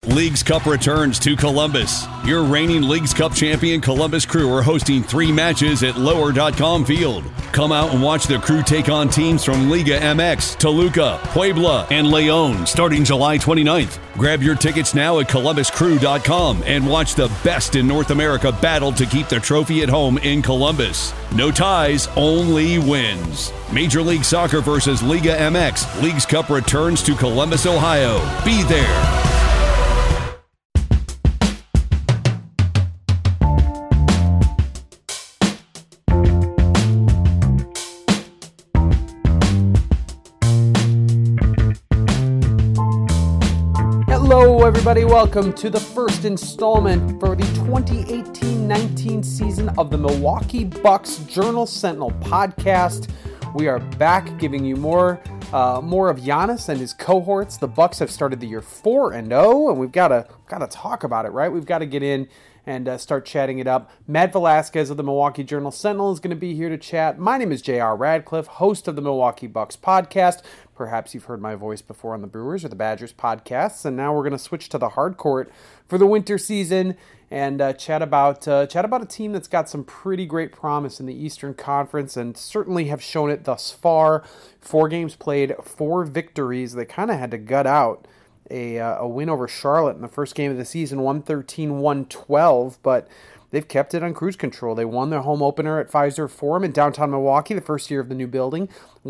Leagues Cup returns to Columbus. Your reigning Leagues Cup champion Columbus Crew are hosting 3 matches at Lower.com Field. Come out and watch the Crew take on teams from Liga MX, Toluca, Puebla, and Leon starting July 29th. Grab your tickets now at ColumbusCrew.com and watch the best in North America battle to keep the trophy at home in Columbus. No ties, only wins. Major League Soccer versus Liga MX. Leagues Cup returns to Columbus, Ohio. Be there. Hello everybody, welcome to the first installment for the 2018-19 season of the Milwaukee Bucks Journal-Sentinel podcast. We are back giving you more of Giannis and his cohorts. The Bucks have started the year 4-0, and we've got to talk about it, right? We've got to get in and start chatting it up. Matt Velasquez of the Milwaukee Journal-Sentinel is going to be here to chat. My name is J.R. Radcliffe, host of the Milwaukee Bucks podcast. Perhaps you've heard my voice before on the Brewers or the Badgers podcasts, and now we're going to switch to the hard court for the winter season and chat about a team that's got some pretty great promise in the Eastern Conference and certainly have shown it thus far. 4 games played, 4 victories. They kind of had to gut out a win over Charlotte in the first game of the season, 113-112, but they've kept it on cruise control. They won their home opener at Fiserv Forum in downtown Milwaukee, the first year of the new building,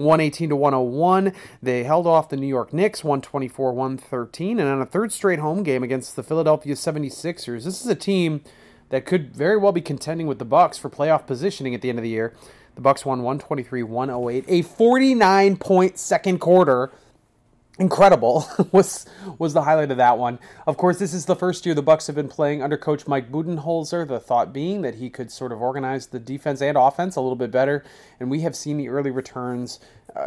118-101. They held off the New York Knicks, 124-113, and on a third straight home game against the Philadelphia 76ers. This is a team that could very well be contending with the Bucks for playoff positioning at the end of the year. The Bucks won 123-108, a 49-point second quarter. Incredible was the highlight of that one. Of course, this is the first year the Bucks have been playing under coach Mike Budenholzer, the thought being that he could sort of organize the defense and offense a little bit better. And we have seen the early returns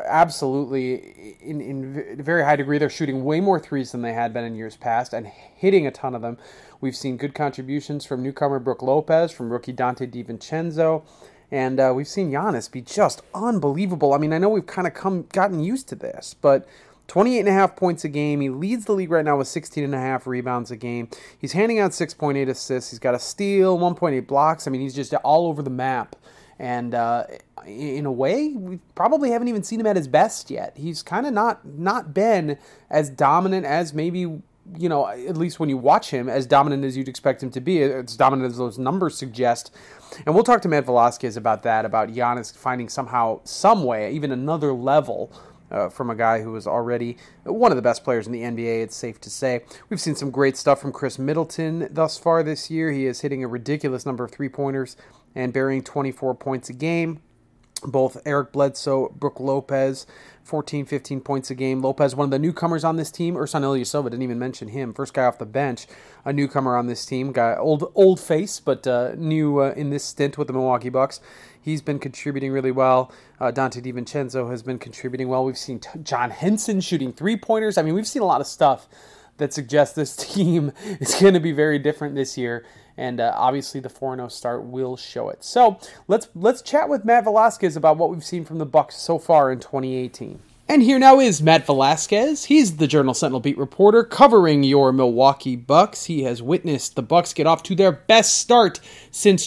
absolutely in a very high degree. They're shooting way more threes than they had been in years past and hitting a ton of them. We've seen good contributions from newcomer Brook Lopez, from rookie Dante DiVincenzo. And we've seen Giannis be just unbelievable. I mean, I know we've kind of gotten used to this, but 28.5 points a game. He leads the league right now with 16.5 rebounds a game. He's handing out 6.8 assists. He's got a steal, 1.8 blocks. I mean, he's just all over the map. And in a way, we probably haven't even seen him at his best yet. He's kind of not been as dominant as maybe, at least when you watch him, as dominant as you'd expect him to be, as dominant as those numbers suggest. And we'll talk to Matt Velasquez about that, about Giannis finding somehow, some way, even another level from a guy who was already one of the best players in the NBA, it's safe to say. We've seen some great stuff from Chris Middleton thus far this year. He is hitting a ridiculous number of three-pointers and burying 24 points a game. Both Eric Bledsoe, Brook Lopez, 14, 15 points a game. Lopez, one of the newcomers on this team. Ersan Ilyasova, didn't even mention him. First guy off the bench, a newcomer on this team. Guy, old face, but new in this stint with the Milwaukee Bucks. He's been contributing really well. Dante DiVincenzo has been contributing well. We've seen John Henson shooting three-pointers. I mean, we've seen a lot of stuff that suggests this team is going to be very different this year. And obviously the 4-0 start will show it. So let's chat with Matt Velasquez about what we've seen from the Bucks so far in 2018. And here now is Matt Velasquez. He's the Journal-Sentinel beat reporter covering your Milwaukee Bucks. He has witnessed the Bucks get off to their best start since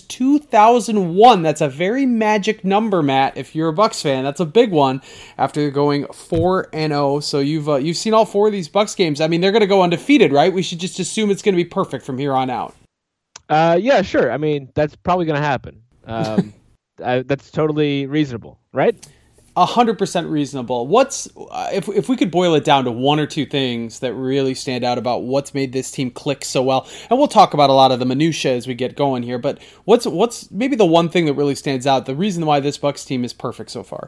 2001. That's a very magic number, Matt. If you're a Bucks fan, that's a big one. After going 4-0, so you've seen all 4 of these Bucks games. I mean, they're going to go undefeated, right? We should just assume it's going to be perfect from here on out. Yeah, sure. I mean, that's probably going to happen. That's totally reasonable, right? 100% reasonable. What's if we could boil it down to one or two things that really stand out about what's made this team click so well, and we'll talk about a lot of the minutia as we get going here. But what's maybe the one thing that really stands out? The reason why this Bucks team is perfect so far.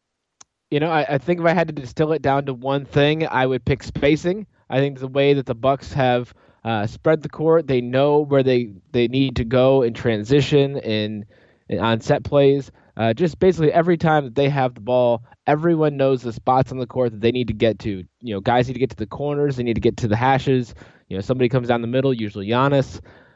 I think if I had to distill it down to one thing, I would pick spacing. I think the way that the Bucks have spread the court, they know where they need to go in transition and on set plays. Just basically every time that they have the ball, everyone knows the spots on the court that they need to get to. Guys need to get to the corners. They need to get to the hashes. Somebody comes down the middle, usually Giannis.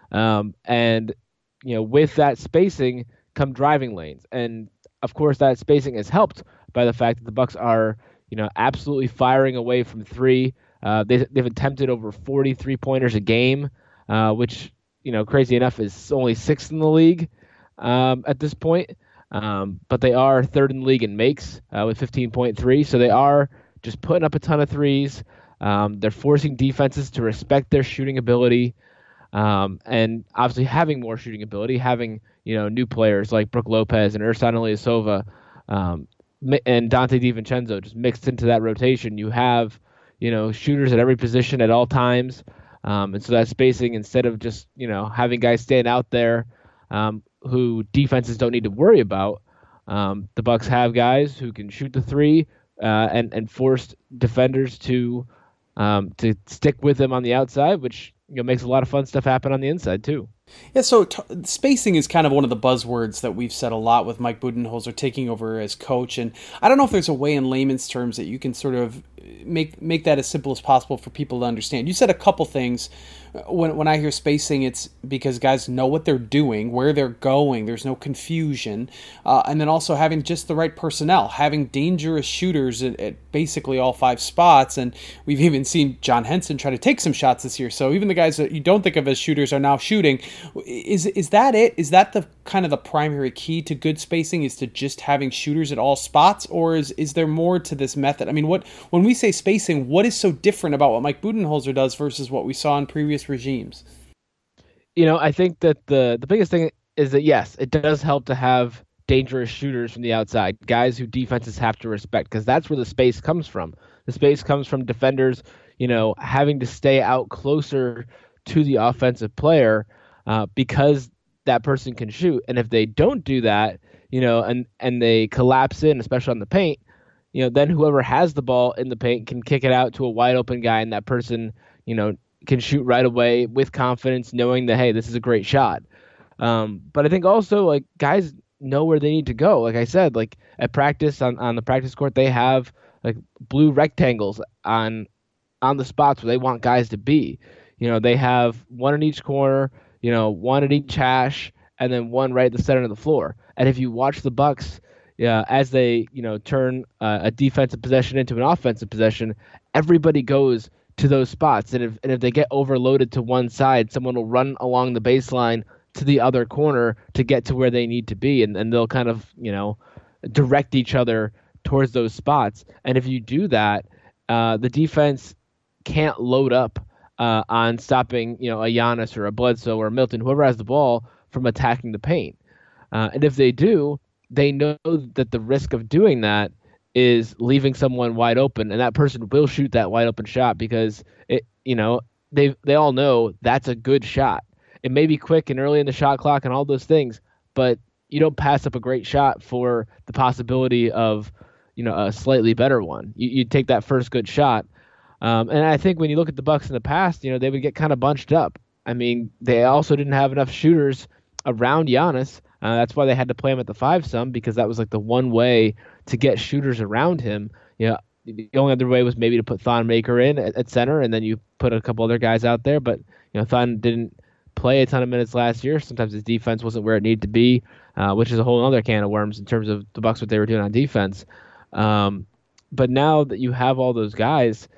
With that spacing come driving lanes. And, of course, that spacing is helped by the fact that the Bucks are, absolutely firing away from three. They've attempted over 40 3-pointers a game, which, crazy enough, is only sixth in the league at this point. But they are third in the league in makes with 15.3. So they are just putting up a ton of threes. They're forcing defenses to respect their shooting ability. And obviously having more shooting ability, having, new players like Brook Lopez and Ersan Ilyasova, and Dante DiVincenzo just mixed into that rotation. You have, shooters at every position at all times. And so that spacing, instead of just, having guys stand out there who defenses don't need to worry about, the Bucks have guys who can shoot the three and force defenders to stick with them on the outside, which makes a lot of fun stuff happen on the inside too. Yeah, so spacing is kind of one of the buzzwords that we've said a lot with Mike Budenholzer taking over as coach, and I don't know if there's a way in layman's terms that you can sort of make that as simple as possible for people to understand. You said a couple things. When I hear spacing, it's because guys know what they're doing, where they're going, there's no confusion, and then also having just the right personnel, having dangerous shooters at basically all five spots, and we've even seen John Henson try to take some shots this year, so even the guys that you don't think of as shooters are now shooting. Is that it? Is that the kind of the primary key to good spacing, is to just having shooters at all spots, or is there more to this method? I mean, when we say spacing, what is so different about what Mike Budenholzer does versus what we saw in previous regimes? I think that the biggest thing is that, yes, it does help to have dangerous shooters from the outside, guys who defenses have to respect, because that's where the space comes from. The space comes from defenders, having to stay out closer to the offensive player because that person can shoot. And if they don't do that, and they collapse in, especially on the paint, then whoever has the ball in the paint can kick it out to a wide open guy, and that person, can shoot right away with confidence, knowing that, hey, this is a great shot. But I think also, like, guys know where they need to go. Like I said, like at practice on the practice court, they have like blue rectangles on the spots where they want guys to be. They have one in each corner, one at each hash, and then one right at the center of the floor. And if you watch the Bucks, as they, turn a defensive possession into an offensive possession, everybody goes to those spots. And if they get overloaded to one side, someone will run along the baseline to the other corner to get to where they need to be. And they'll kind of, direct each other towards those spots. And if you do that, the defense can't load up on stopping, a Giannis or a Bledsoe or a Milton, whoever has the ball, from attacking the paint. And if they do, they know that the risk of doing that is leaving someone wide open, and that person will shoot that wide open shot because they all know that's a good shot. It may be quick and early in the shot clock and all those things, but you don't pass up a great shot for the possibility of, a slightly better one. You take that first good shot. And I think when you look at the Bucks in the past, they would get kind of bunched up. I mean, they also didn't have enough shooters around Giannis. That's why they had to play him at the 5 some, because that was like the one way to get shooters around him. The only other way was maybe to put Thon Maker in at center, and then you put a couple other guys out there. But Thon didn't play a ton of minutes last year. Sometimes his defense wasn't where it needed to be, which is a whole other can of worms in terms of the Bucks, what they were doing on defense. But now that you have all those guys,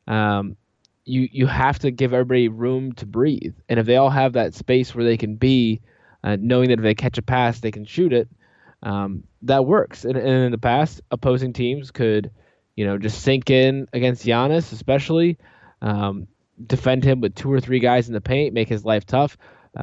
you have to give everybody room to breathe. And if they all have that space where they can be, knowing that if they catch a pass, they can shoot it, that works. And in the past, opposing teams could, just sink in against Giannis, especially, defend him with 2 or 3 guys in the paint, make his life tough.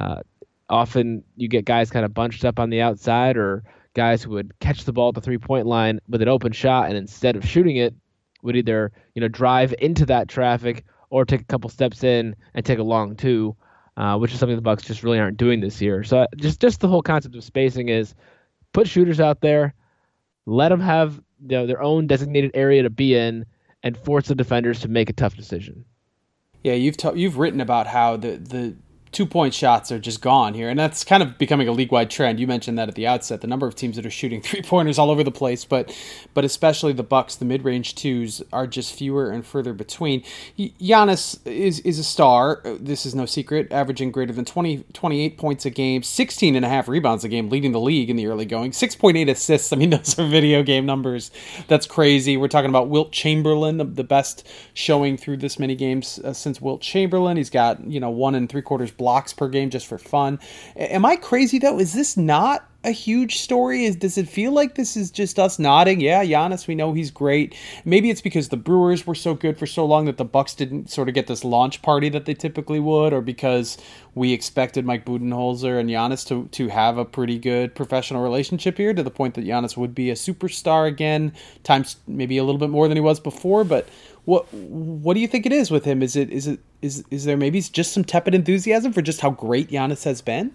Often you get guys kind of bunched up on the outside, or guys who would catch the ball at the 3-point line with an open shot, and instead of shooting it, would either, drive into that traffic or take a couple steps in and take a long 2. Which is something the Bucks just really aren't doing this year. So just the whole concept of spacing is put shooters out there, let them have their own designated area to be in, and force the defenders to make a tough decision. Yeah, you've written about how the 2-point shots are just gone here. And that's kind of becoming a league-wide trend. You mentioned that at the outset, the number of teams that are shooting 3-pointers all over the place, but especially the Bucks, the mid-range twos are just fewer and further between. Giannis is a star. This is no secret, averaging greater than 28 points a game, 16.5 rebounds a game, leading the league in the early going, 6.8 assists. I mean, those are video game numbers. That's crazy. We're talking about Wilt Chamberlain, the best showing through this many games since Wilt Chamberlain. He's got, 1 3/4 blocks per game just for fun. Am I crazy though? Is this not a huge story? Does it feel like this is just us nodding? Yeah, Giannis, we know he's great. Maybe it's because the Brewers were so good for so long that the Bucks didn't sort of get this launch party that they typically would, or because we expected Mike Budenholzer and Giannis to have a pretty good professional relationship here, to the point that Giannis would be a superstar again, times maybe a little bit more than he was before. But what do you think it is with him? Is there maybe just some tepid enthusiasm for just how great Giannis has been?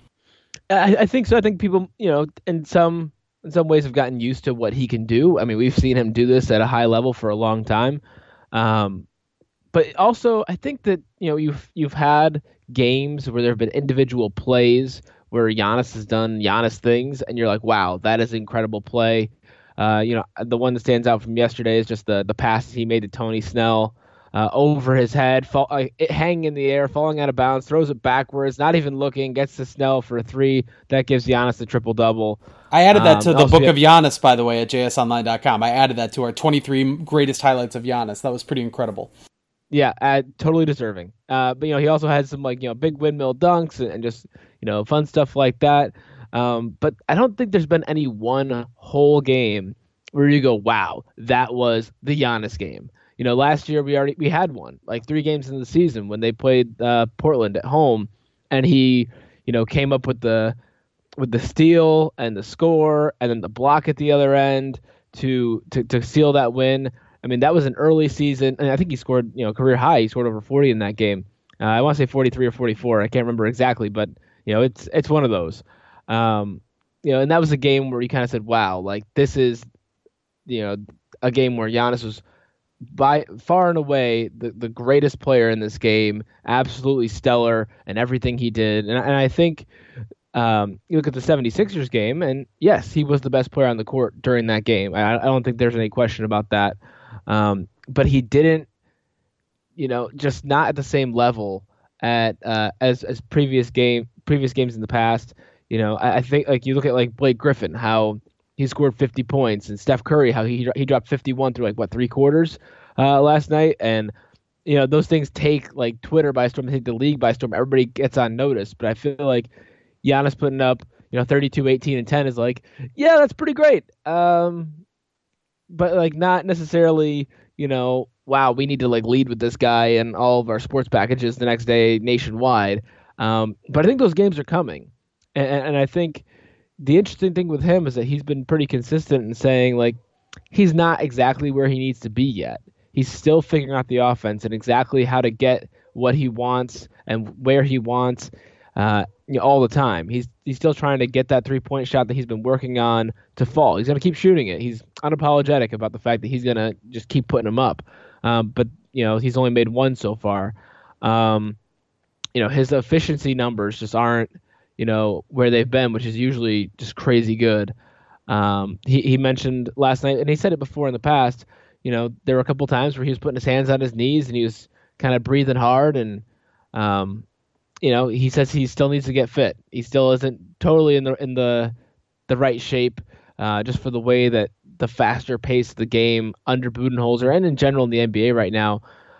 I think so. I think people, in some ways have gotten used to what he can do. I mean, we've seen him do this at a high level for a long time. But also, I think that, you've had games where there have been individual plays where Giannis has done Giannis things, and you're like, wow, that is incredible play. The one that stands out from yesterday is just the pass he made to Tony Snell. Over his head, hanging in the air, falling out of bounds, throws it backwards, not even looking, gets to Snell for a 3. That gives Giannis the triple-double. I added that to the book of Giannis, by the way, at jsonline.com. I added that to our 23 greatest highlights of Giannis. That was pretty incredible. Yeah, totally deserving. But he also had some big windmill dunks and just fun stuff like that. But I don't think there's been any one whole game where you go, wow, that was the Giannis game. Last year we had one, like 3 games in the season when they played Portland at home, and he, came up with the steal and the score and then the block at the other end to seal that win. I mean, that was an early season, and I think he scored, career high. He scored over 40 in that game. I want to say 43 or 44. I can't remember exactly, but it's one of those. And that was a game where you kind of said, wow, like this is, a game where Giannis was by far and away the greatest player in this game, absolutely stellar in everything he did. And I think you look at the 76ers game, and yes, he was the best player on the court during that game. I don't think there's any question about that. But he didn't, just not at the same level as previous games in the past. I think like you look at like Blake Griffin, how he scored 50 points, and Steph Curry, how he dropped 51 through 3 quarters last night. And those things take like Twitter by storm, take the league by storm. Everybody gets on notice, but I feel like Giannis putting up 32, 18, and 10 is like, yeah, that's pretty great. But like not necessarily wow, we need to like lead with this guy and all of our sports packages the next day nationwide. But I think those games are coming, and I think the interesting thing with him is that he's been pretty consistent in saying like he's not exactly where he needs to be yet. He's still figuring out the offense and exactly how to get what he wants and where he wants all the time. He's still trying to get that 3-point shot that he's been working on to fall. He's going to keep shooting it. He's unapologetic about the fact that he's going to just keep putting them up. But he's only made 1 so far. His efficiency numbers just aren't where they've been, which is usually just crazy good. He mentioned last night, and he said it before in the past, there were a couple times where he was putting his hands on his knees and he was kind of breathing hard. And, he says he still needs to get fit. He still isn't totally in the right shape, just for the way that the faster pace of the game under Budenholzer and in general in the NBA right now,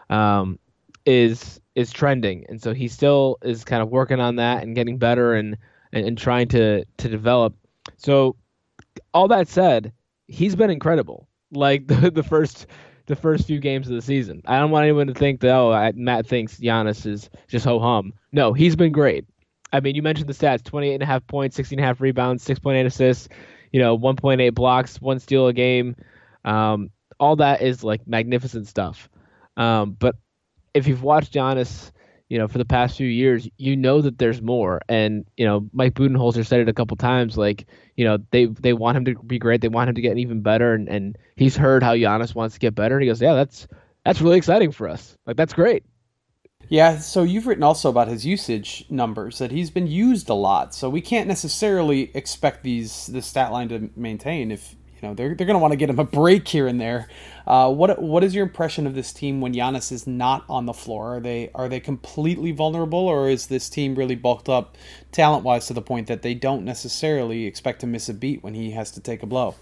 is trending. And so he still is kind of working on that and getting better and trying to develop. So all that said, he's been incredible. Like the first few games of the season. I don't want anyone to think that, Matt thinks Giannis is just ho-hum. No, he's been great. I mean, you mentioned the stats, 28.5 points, 16.5 rebounds, 6.8 assists, 1.8 blocks, 1 steal a game. All that is like magnificent stuff. But if you've watched Giannis, for the past few years, that there's more. And, Mike Budenholzer said it a couple times, like, they want him to be great. They want him to get even better. And he's heard how Giannis wants to get better. And he goes, yeah, that's really exciting for us. Like, that's great. Yeah, so you've written also about his usage numbers, that he's been used a lot. So we can't necessarily expect this stat line to maintain if they're going to want to get him a break here and there. What is your impression of this team when Giannis is not on the floor? Are they completely vulnerable, or is this team really bulked up talent-wise to the point that they don't necessarily expect to miss a beat when he has to take a blow?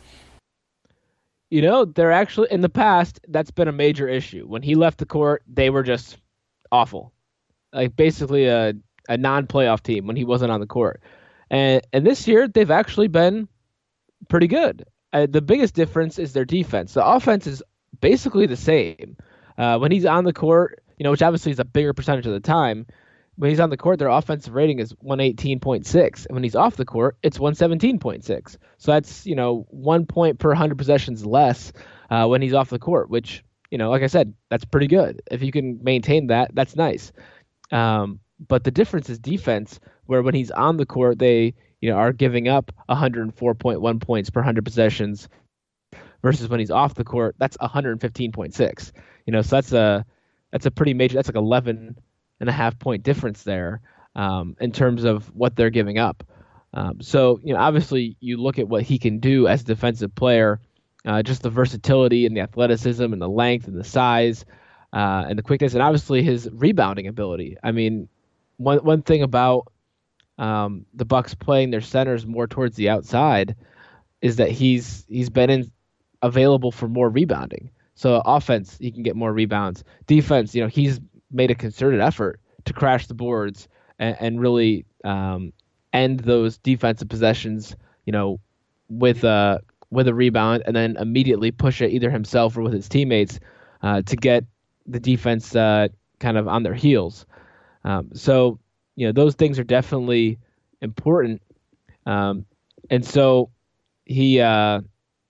They're actually, in the past, that's been a major issue. When he left the court, they were just awful. Like basically a non-playoff team when he wasn't on the court. And this year, they've actually been pretty good. The biggest difference is their defense. The offense is basically the same. When he's on the court, which obviously is a bigger percentage of the time, when he's on the court, their offensive rating is 118.6. And when he's off the court, it's 117.6. So that's, 1 point per 100 possessions less when he's off the court, which, like I said, that's pretty good. If you can maintain that, that's nice. But the difference is defense, where when he's on the court, they are giving up 104.1 points per 100 possessions versus when he's off the court, that's 115.6. So that's a pretty major, that's like 11.5 point difference there in terms of what they're giving up. So obviously you look at what he can do as a defensive player, just the versatility and the athleticism and the length and the size and the quickness, and obviously his rebounding ability. I mean, one thing about the Bucks playing their centers more towards the outside is that he's been available for more rebounding. So offense, he can get more rebounds. Defense, he's made a concerted effort to crash the boards and really end those defensive possessions, with a rebound, and then immediately push it either himself or with his teammates to get the defense kind of on their heels. So those things are definitely important. And so he's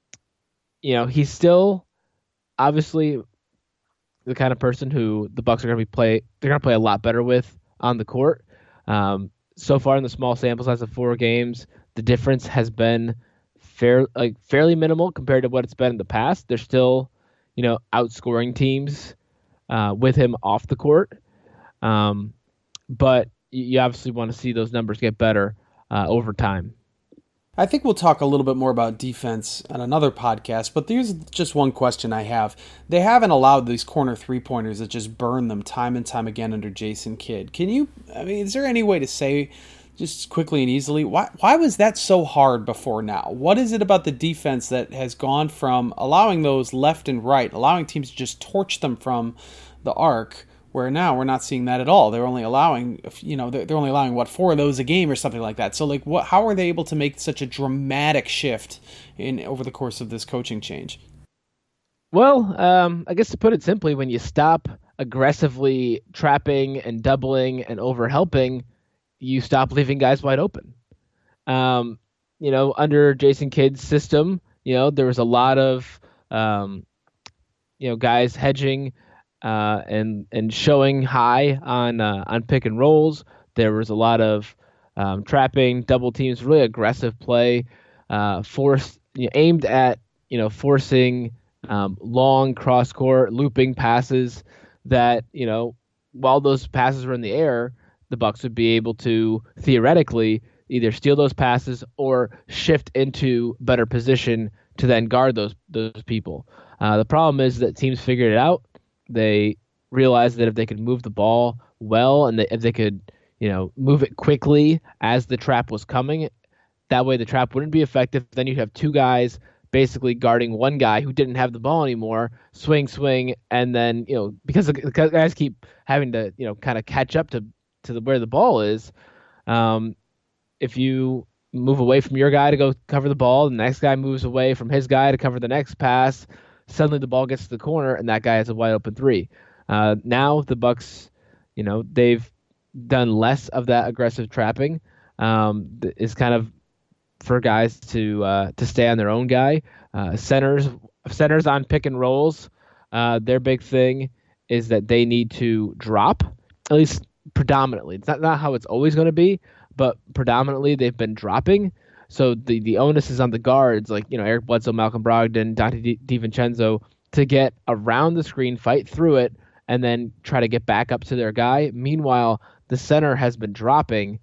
still obviously the kind of person who the Bucks are going to they're going to play a lot better with on the court. So far in the small sample size of 4 games, the difference has been fairly minimal compared to what it's been in the past. They're still, outscoring teams with him off the court. But you obviously want to see those numbers get better over time. I think we'll talk a little bit more about defense on another podcast, but there's just one question I have. They haven't allowed these corner three-pointers that just burn them time and time again under Jason Kidd. Is there any way to say just quickly and easily, why was that so hard before now? What is it about the defense that has gone from allowing those left and right, allowing teams to just torch them from the arc, where now we're not seeing that at all? They're only allowing, they're only allowing 4 of those a game or something like that. So how are they able to make such a dramatic shift over the course of this coaching change? Well, I guess to put it simply, when you stop aggressively trapping and doubling and overhelping, you stop leaving guys wide open. Under Jason Kidd's system, there was a lot of, guys hedging and showing high on pick and rolls. There was a lot of trapping, double teams, really aggressive play, aimed at forcing long cross court looping passes that while those passes were in the air, the Bucks would be able to theoretically either steal those passes or shift into better position to then guard those people. The problem is that teams figured it out. They realized that if they could move the ball well and if they could, move it quickly as the trap was coming, that way the trap wouldn't be effective. Then you'd have 2 guys basically guarding one guy who didn't have the ball anymore, swing, and then, because the guys keep having to, kind of catch up to where the ball is. If you move away from your guy to go cover the ball, the next guy moves away from his guy to cover the next pass, suddenly the ball gets to the corner and that guy has a wide open 3. Now the Bucks, they've done less of that aggressive trapping. It's kind of for guys to stay on their own guy. Centers on pick and rolls, their big thing is that they need to drop, at least predominantly. It's not how it's always going to be, but predominantly they've been dropping. So the onus is on the guards, like Eric Bledsoe, Malcolm Brogdon, Dante DiVincenzo, to get around the screen, fight through it, and then try to get back up to their guy. Meanwhile, the center has been dropping,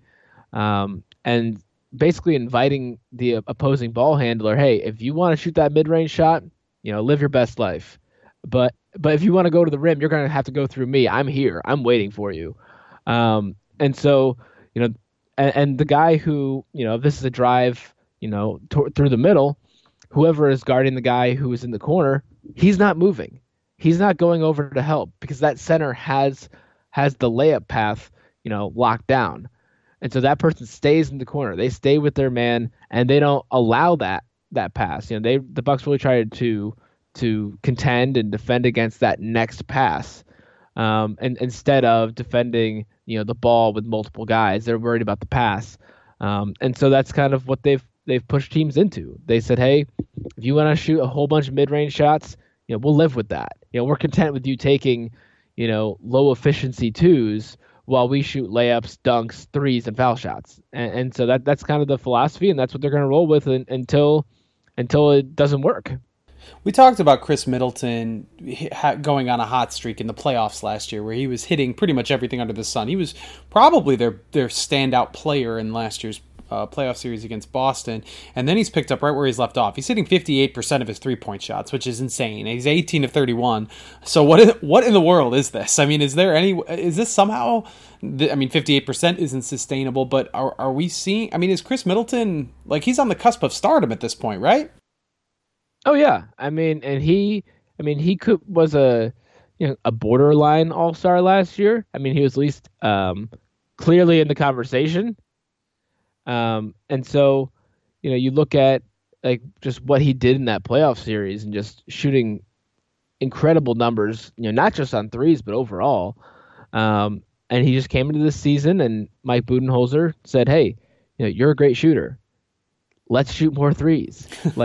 and basically inviting the opposing ball handler, hey, if you want to shoot that mid-range shot, live your best life. But if you want to go to the rim, you're going to have to go through me. I'm here. I'm waiting for you. And so, and the guy who, if this is a drive, through the middle, whoever is guarding the guy who is in the corner, he's not moving. He's not going over to help because that center has the layup path, locked down. And so that person stays in the corner. They stay with their man, and they don't allow that pass. The Bucks really tried to contend and defend against that next pass, and instead of defending the ball with multiple guys, they're worried about the pass. And so that's kind of what they've pushed teams into. They said, hey, if you want to shoot a whole bunch of mid-range shots, we'll live with that. We're content with you taking low efficiency twos while we shoot layups, dunks, threes, and foul shots. And so that's kind of the philosophy, and that's what they're going to roll with until it doesn't work. We talked about Chris Middleton going on a hot streak in the playoffs last year where he was hitting pretty much everything under the sun. He was probably their standout player in last year's playoff series against Boston, and then he's picked up right where he's left off. He's hitting 58% of his three-point shots, which is insane. He's 18 of 31. So what in the world is this? I mean, is this somehow? 58% isn't sustainable, but are we seeing? I mean, is Chris Middleton he's on the cusp of stardom at this point, right? Oh yeah, he was a borderline all-star last year. He was at least clearly in the conversation. And so, you look at just what he did in that playoff series and just shooting incredible numbers, not just on threes, but overall. And he just came into this season and Mike Budenholzer said, hey, you're a great shooter. Let's shoot more threes.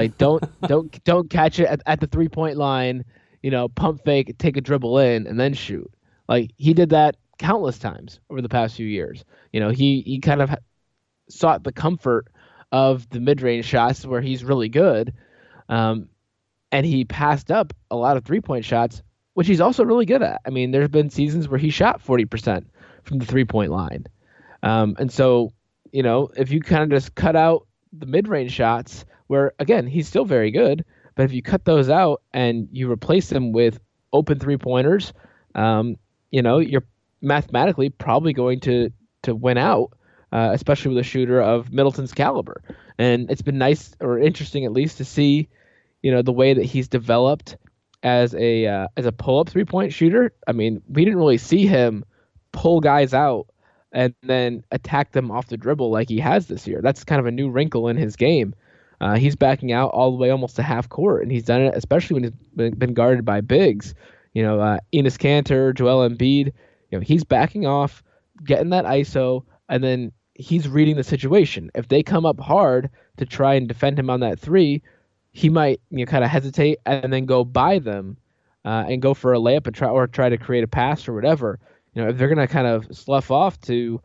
Don't catch it at the 3-point line, pump fake, take a dribble in and then shoot. He did that countless times over the past few years. He kind of sought the comfort of the mid-range shots where he's really good. And he passed up a lot of 3-point shots, which he's also really good at. There's been seasons where he shot 40% from the 3-point line. And so, if you kind of just cut out the mid-range shots where, again, he's still very good, but if you cut those out and you replace them with open 3-pointers, you're mathematically probably going to win out, especially with a shooter of Middleton's caliber. And it's been nice or interesting at least to see, the way that he's developed as a pull-up 3-point shooter. We didn't really see him pull guys out and then attack them off the dribble like he has this year. That's kind of a new wrinkle in his game. He's backing out all the way almost to half court, and he's done it especially when he's been guarded by bigs. Enes Kanter, Joel Embiid. He's backing off, getting that ISO, and then he's reading the situation. If they come up hard to try and defend him on that three, he might kind of hesitate and then go by them and go for a layup and try to create a pass or whatever. If they're going to kind of slough off to,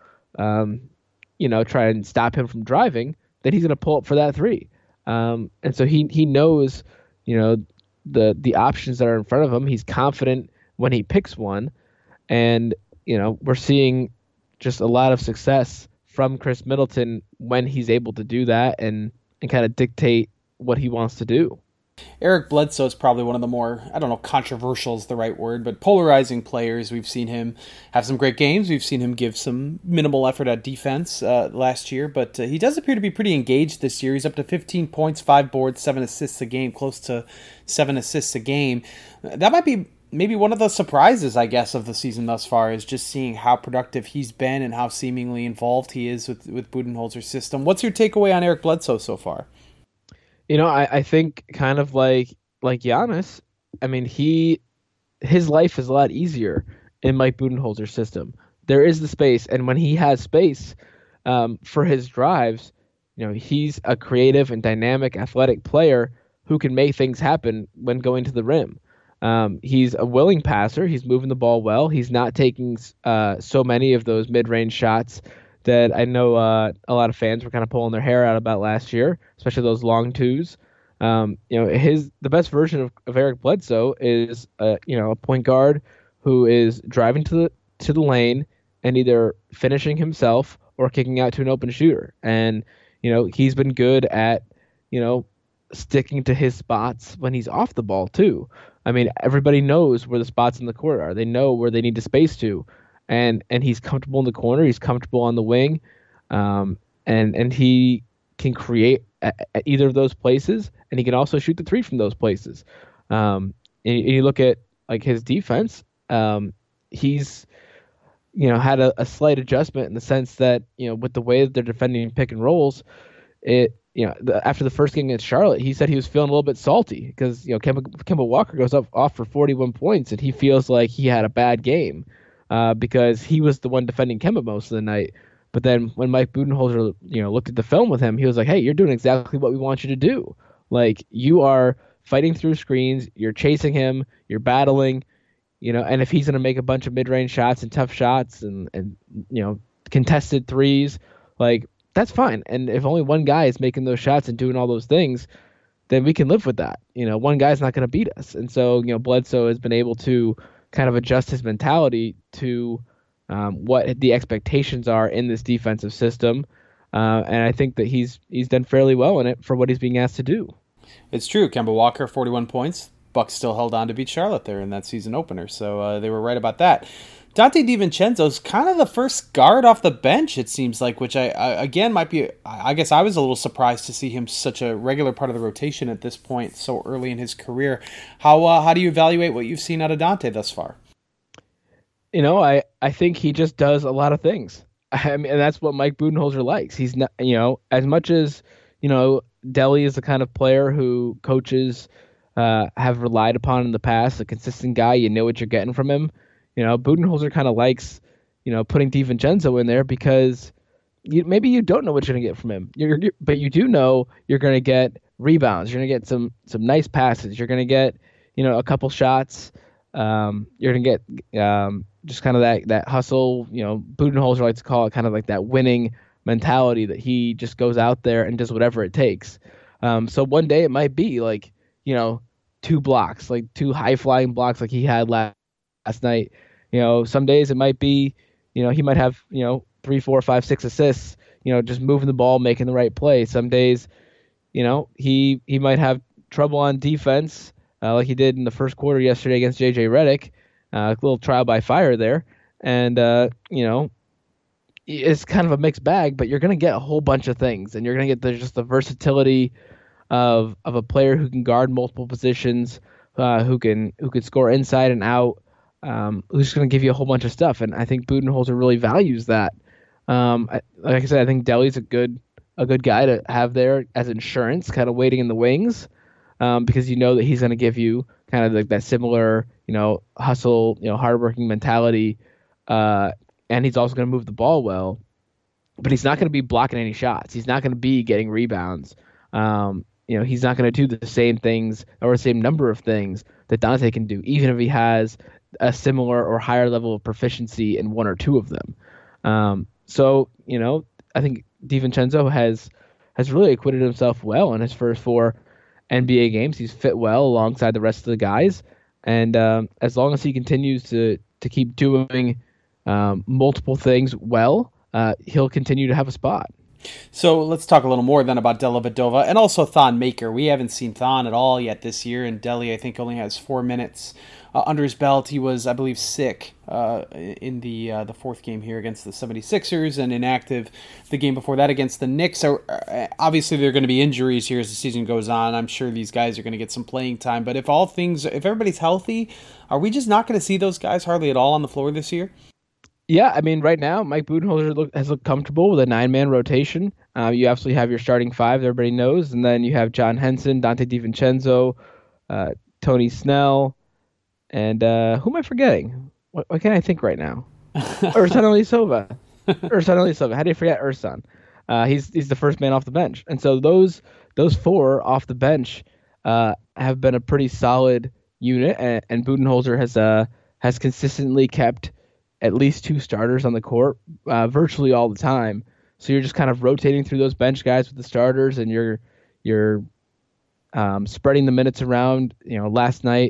try and stop him from driving, then he's going to pull up for that three. And so he knows, the options that are in front of him. He's confident when he picks one. And, we're seeing just a lot of success from Chris Middleton when he's able to do that and kind of dictate what he wants to do. Eric Bledsoe is probably one of the more, controversial is the right word, but polarizing players. We've seen him have some great games. We've seen him give some minimal effort at defense last year, but he does appear to be pretty engaged this year. He's up to 15 points, 5 boards, 7 assists a game, close to 7 assists a game. That might be maybe one of the surprises, I guess, of the season thus far, is just seeing how productive he's been and how seemingly involved he is with Budenholzer's system. What's your takeaway on Eric Bledsoe so far? I think kind of like Giannis, his life is a lot easier in Mike Budenholzer's system. There is the space, and when he has space for his drives, he's a creative and dynamic athletic player who can make things happen when going to the rim. He's a willing passer. He's moving the ball well. He's not taking so many of those mid-range shots that I know a lot of fans were kind of pulling their hair out about last year, especially those long twos. The best version of Eric Bledsoe is a point guard who is driving to the lane and either finishing himself or kicking out to an open shooter. And, he's been good at, sticking to his spots when he's off the ball too. I mean, everybody knows where the spots in the court are. They know where they need to space to. And he's comfortable in the corner. He's comfortable on the wing. And he can create at either of those places, and he can also shoot the three from those places. And you look at like his defense, he's had a slight adjustment in the sense that with the way that they're defending pick and rolls, after the first game against Charlotte, he said he was feeling a little bit salty because Kemba Walker goes off for 41 points, and he feels like he had a bad game because he was the one defending Kemba most of the night. But then when Mike Budenholzer, looked at the film with him, he was like, "Hey, you're doing exactly what we want you to do. Like, you are fighting through screens, you're chasing him, you're battling, and if he's going to make a bunch of mid-range shots and tough shots and contested threes, like, that's fine. And if only one guy is making those shots and doing all those things, then we can live with that. One guy's not going to beat us." And so, Bledsoe has been able to kind of adjust his mentality to what the expectations are in this defensive system. And I think that he's done fairly well in it for what he's being asked to do. It's true. Kemba Walker, 41 points. Bucks still held on to beat Charlotte there in that season opener. So they were right about that. Dante DiVincenzo's kind of the first guard off the bench, it seems like, which I again might be, I guess I was a little surprised to see him such a regular part of the rotation at this point so early in his career. How do you evaluate what you've seen out of Dante thus far? I think he just does a lot of things. I mean, and that's what Mike Budenholzer likes. He's not, as much as, Delly is the kind of player who coaches have relied upon in the past, a consistent guy, you know what you're getting from him. Budenholzer kind of likes, putting DiVincenzo in there because maybe you don't know what you're going to get from him. But you do know you're going to get rebounds. You're going to get some nice passes. You're going to get, a couple shots. You're going to get just kind of that hustle. Budenholzer likes to call it kind of like that winning mentality that he just goes out there and does whatever it takes. So one day it might be like, 2 blocks, like 2 high-flying blocks like he had last night. Some days it might be, he might have, 3, 4, 5, 6 assists, just moving the ball, making the right play. Some days, he might have trouble on defense, like he did in the first quarter yesterday against J.J. Redick. A little trial by fire there. And, it's kind of a mixed bag, but you're going to get a whole bunch of things. And you're going to get just the versatility of a player who can guard multiple positions, who can score inside and out, who's going to give you a whole bunch of stuff. And I think Budenholzer really values that. Like I said, I think Delly's a good guy to have there as insurance, kind of waiting in the wings, because that he's going to give you kind of like that similar, hustle, hardworking mentality, and he's also going to move the ball well. But he's not going to be blocking any shots. He's not going to be getting rebounds. He's not going to do the same things or the same number of things that Dante can do, even if he has a similar or higher level of proficiency in 1 or 2 of them. So I think DiVincenzo has really acquitted himself well in his first 4 NBA games. He's fit well alongside the rest of the guys, and as long as he continues to keep doing multiple things well, he'll continue to have a spot. So let's talk a little more then about Dellavedova and also Thon Maker. We haven't seen Thon at all yet this year, and Delly, I think, only has 4 minutes under his belt. He was, I believe, sick in the 4th game here against the 76ers and inactive the game before that against the Knicks. So obviously there are going to be injuries here as the season goes on. I'm sure these guys are going to get some playing time, but if everybody's healthy, are we just not going to see those guys hardly at all on the floor this year? Yeah, I mean, right now, Mike Budenholzer has looked comfortable with a 9-man rotation. You absolutely have your starting 5 that everybody knows, and then you have John Henson, Dante DiVincenzo, Tony Snell, and who am I forgetting? What can I think right now? Ersan Ilyasova. Ersan Ilyasova. How do you forget Ersan? He's the first man off the bench, and so those 4 off the bench have been a pretty solid unit, and Budenholzer has consistently kept at least 2 starters on the court virtually all the time. So you're just kind of rotating through those bench guys with the starters, and you're spreading the minutes around. Last night,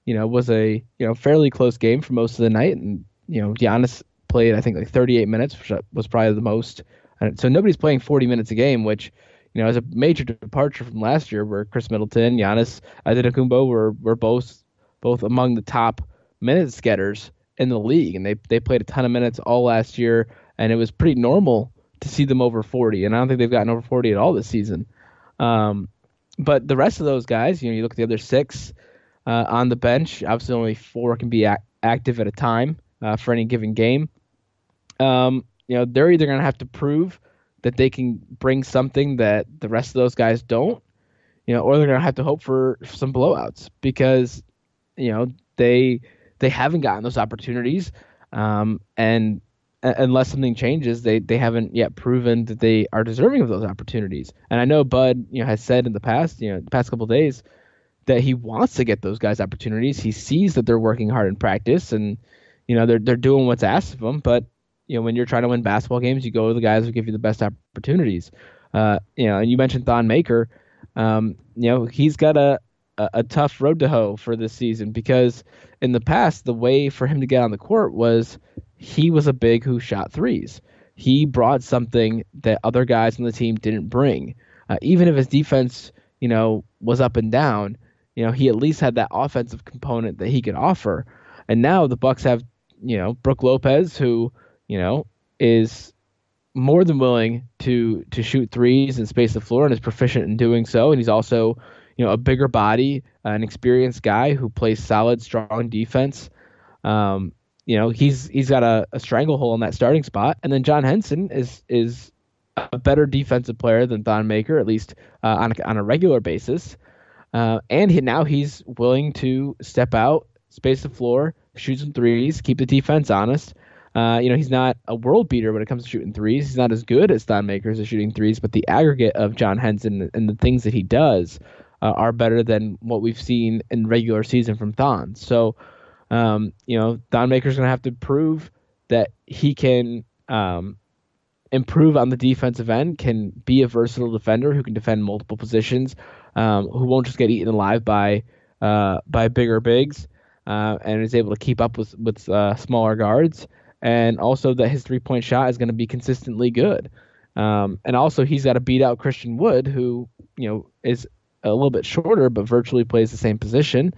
was a fairly close game for most of the night, and Giannis played I think like 38 minutes, which was probably the most. And so nobody's playing 40 minutes a game, which is a major departure from last year, where Chris Middleton, Giannis Antetokounmpo were both among the top minutes getters in the league, and they played a ton of minutes all last year, and it was pretty normal to see them over 40, and I don't think they've gotten over 40 at all this season. But the rest of those guys, you look at the other 6 on the bench. Obviously, only 4 can be active at a time for any given game. They're either going to have to prove that they can bring something that the rest of those guys don't, or they're going to have to hope for some blowouts, because they haven't gotten those opportunities, and unless something changes, they haven't yet proven that they are deserving of those opportunities. And I know Bud has said in the past, the past couple of days, that he wants to get those guys opportunities. He sees that they're working hard in practice, and they're doing what's asked of them. But when you're trying to win basketball games, you go to the guys who give you the best opportunities. And you mentioned Thon Maker. He's got a tough road to hoe for this season, because in the past, the way for him to get on the court was he was a big who shot threes. He brought something that other guys on the team didn't bring. Even if his defense, was up and down, he at least had that offensive component that he could offer. And now the Bucks have, Brook Lopez, who, is more than willing to shoot threes and space the floor, and is proficient in doing so. And he's also, a bigger body, an experienced guy who plays solid, strong defense. He's got a stranglehold in that starting spot. And then John Henson is a better defensive player than Thon Maker, at least on a regular basis. And now he's willing to step out, space the floor, shoot some threes, keep the defense honest. He's not a world beater when it comes to shooting threes. He's not as good as Thon Maker as shooting threes, but the aggregate of John Henson and the things that he does are better than what we've seen in regular season from Thon. So, Thon Maker's going to have to prove that he can improve on the defensive end, can be a versatile defender who can defend multiple positions, who won't just get eaten alive by bigger bigs, and is able to keep up with smaller guards, and also that his 3-point shot is going to be consistently good. And also he's got to beat out Christian Wood, who is a little bit shorter but virtually plays the same position,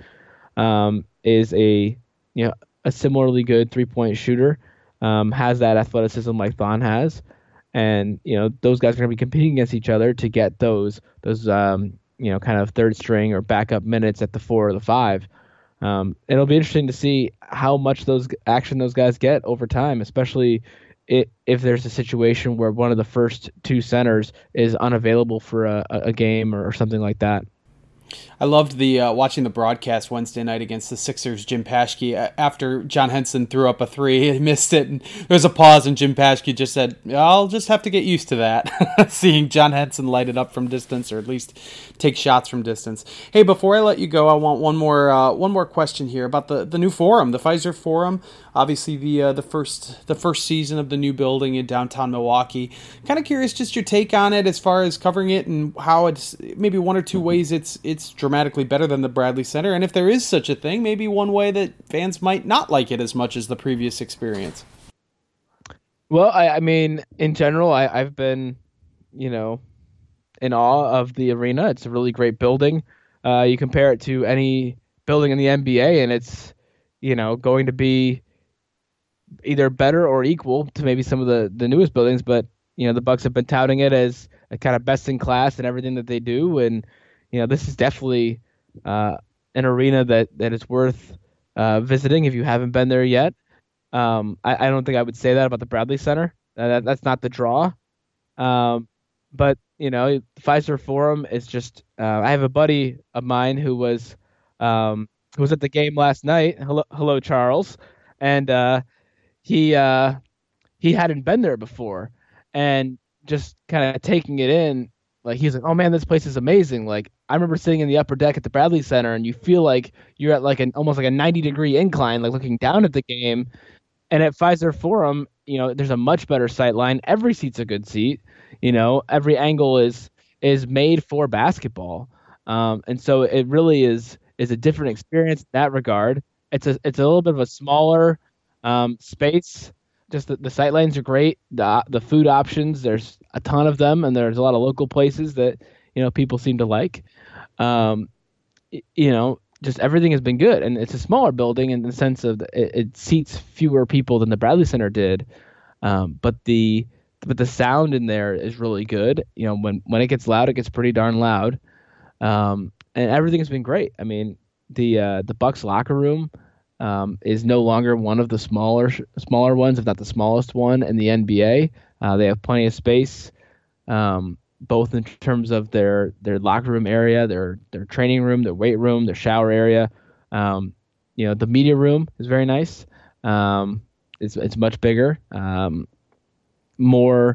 is a similarly good 3-point shooter, has that athleticism like Thon has. And those guys are going to be competing against each other to get those kind of third string or backup minutes at the 4 or the 5. It'll be interesting to see how much those guys get over time, especially if there's a situation where one of the first 2 centers is unavailable for a game or something like that. I loved the watching the broadcast Wednesday night against the Sixers. Jim Paschke, after John Henson threw up a 3, he missed it, and there was a pause, and Jim Paschke just said, "I'll just have to get used to that." Seeing John Henson light it up from distance, or at least take shots from distance. Hey, before I let you go, I want one more question here about the new forum, the Fiserv Forum. Obviously, the first season of the new building in downtown Milwaukee. Kind of curious, just your take on it as far as covering it and how it's maybe one or two ways it's dramatically better than the Bradley Center, and if there is such a thing, maybe one way that fans might not like it as much as the previous experience. Well, I mean, in general, I've been, in awe of the arena. It's a really great building. You compare it to any building in the NBA, and it's, going to be either better or equal to maybe some of the newest buildings. But, the Bucks have been touting it as a kind of best in class in everything that they do. And, this is definitely an arena that is worth visiting if you haven't been there yet. I don't think I would say that about the Bradley Center. That's not the draw. But, the Fiserv Forum is just I have a buddy of mine who was at the game last night. Hello, Charles. And he hadn't been there before. And just kind of taking it in, like, he's like, "Oh man, this place is amazing." Like, I remember sitting in the upper deck at the Bradley Center, and you feel like you're at like almost like a 90-degree incline, like looking down at the game. And at Fiserv Forum, there's a much better sight line. Every seat's a good seat. Every angle is made for basketball. And so it really is is a different experience in that regard. It's a little bit of a smaller space. Just the sight lines are great. The food options, there's a ton of them, and there's a lot of local places that people seem to like. Just everything has been good, and it's a smaller building in the sense of it seats fewer people than the Bradley Center did, but the sound in there is really good. When it gets loud, it gets pretty darn loud, and everything has been great. I mean, the Bucks locker room is no longer one of the smaller ones, if not the smallest one in the NBA. They have plenty of space, both in terms of their locker room area, their training room, their weight room, their shower area. The media room is very nice. It's much bigger, more.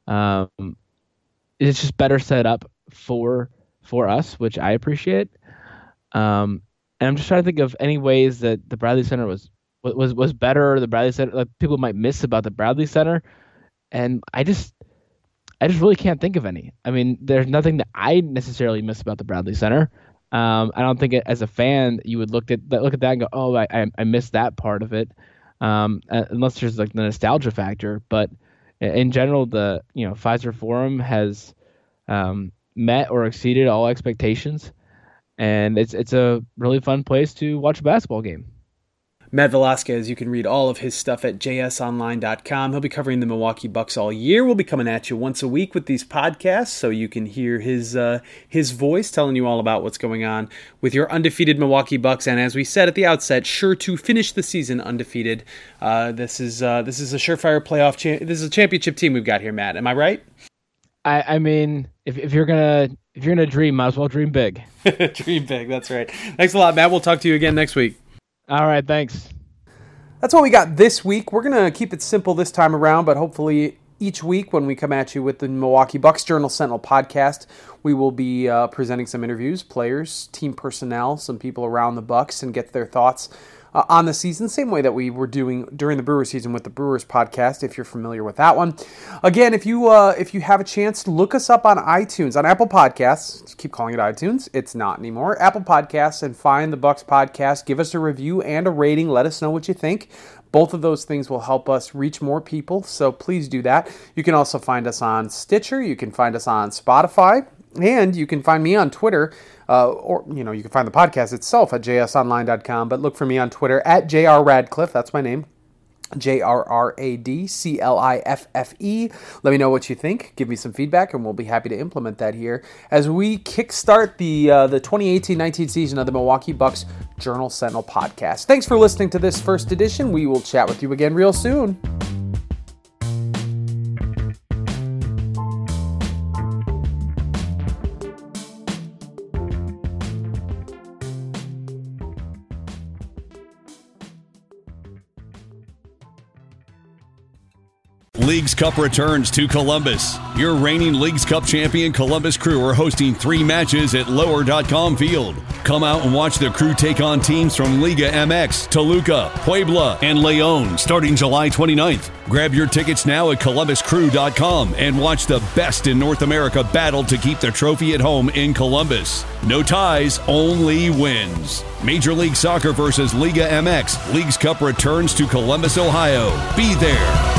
It's just better set up for us, which I appreciate. And I'm just trying to think of any ways that the Bradley Center was better. The Bradley Center, like people might miss about the Bradley Center, and I just really can't think of any. I mean, there's nothing that I necessarily miss about the Bradley Center. I don't think as a fan you would look at that and go, oh, I missed that part of it, unless there's like the nostalgia factor. But in general, the Pfizer Forum has met or exceeded all expectations, and it's a really fun place to watch a basketball game. Matt Velasquez, you can read all of his stuff at jsonline.com. He'll be covering the Milwaukee Bucks all year. We'll be coming at you once a week with these podcasts, so you can hear his voice telling you all about what's going on with your undefeated Milwaukee Bucks. And as we said at the outset, sure to finish the season undefeated. This is a surefire playoff. This is a championship team we've got here, Matt. Am I right? I mean, if you're gonna dream, might as well dream big. Dream big. That's right. Thanks a lot, Matt. We'll talk to you again next week. All right, thanks. That's what we got this week. We're going to keep it simple this time around, but hopefully each week when we come at you with the Milwaukee Bucks Journal Sentinel podcast, we will be presenting some interviews, players, team personnel, some people around the Bucks, and get their thoughts on the season, same way that we were doing during the Brewers season with the Brewers podcast, if you're familiar with that one. Again, if you have a chance, look us up on iTunes, on Apple Podcasts. Just keep calling it iTunes. It's not anymore. Apple Podcasts, and find the Bucks podcast. Give us a review and a rating. Let us know what you think. Both of those things will help us reach more people, so please do that. You can also find us on Stitcher. You can find us on Spotify. And you can find me on Twitter, or you can find the podcast itself at jsonline.com, but look for me on Twitter at JRRadcliffe. That's my name, JRRADCLIFFE. Let me know what you think. Give me some feedback, and we'll be happy to implement that here as we kickstart the 2018-19 season of the Milwaukee Bucks Journal Sentinel podcast. Thanks for listening to this first edition. We will chat with you again real soon. Leagues Cup returns to Columbus. Your reigning Leagues Cup champion Columbus Crew are hosting 3 matches at Lower.com Field. Come out and watch the Crew take on teams from Liga MX, Toluca, Puebla, and León starting July 29th. Grab your tickets now at ColumbusCrew.com and watch the best in North America battle to keep the trophy at home in Columbus. No ties, only wins. Major League Soccer versus Liga MX. Leagues Cup returns to Columbus, Ohio. Be there.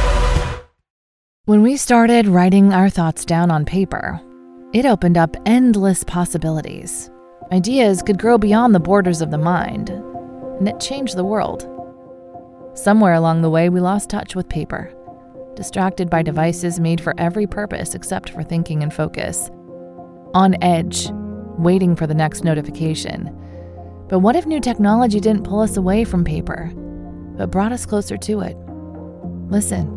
When we started writing our thoughts down on paper, it opened up endless possibilities. Ideas could grow beyond the borders of the mind, and it changed the world. Somewhere along the way, we lost touch with paper, distracted by devices made for every purpose except for thinking and focus. On edge, waiting for the next notification. But what if new technology didn't pull us away from paper, but brought us closer to it? Listen.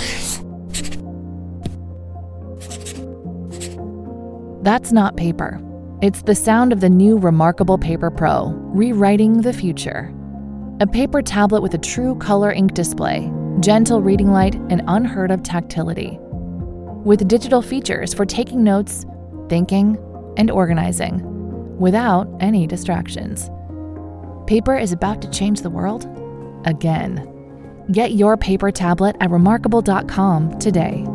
That's not paper. It's the sound of the new Remarkable Paper Pro, rewriting the future. A paper tablet with a true color ink display, gentle reading light, and unheard of tactility. With digital features for taking notes, thinking, and organizing, without any distractions. Paper is about to change the world again. Get your paper tablet at remarkable.com today.